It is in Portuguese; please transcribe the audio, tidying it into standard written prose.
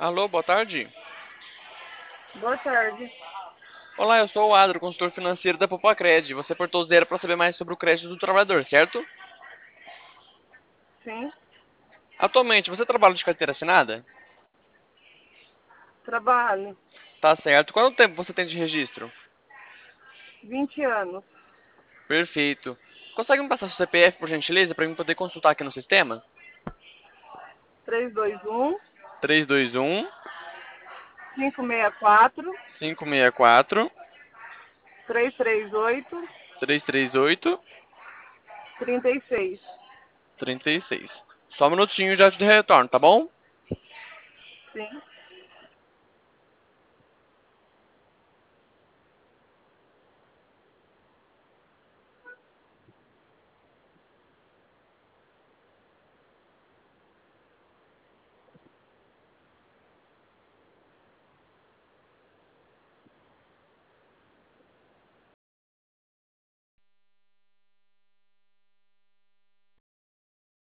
Alô, boa tarde. Boa tarde. Olá, eu sou o Adro, consultor financeiro da Popacred. Você apertou zero para saber mais sobre o crédito do trabalhador, certo? Sim, Atualmente, você trabalha de carteira assinada? trabalho. Tá certo. Quanto tempo você tem de registro? 20 anos. Perfeito. Consegue me passar seu CPF, por gentileza, para mim poder consultar aqui no sistema? 321 321 564 564 338 338 36. 36. Só um minutinho e já te retorno, tá bom? Sim.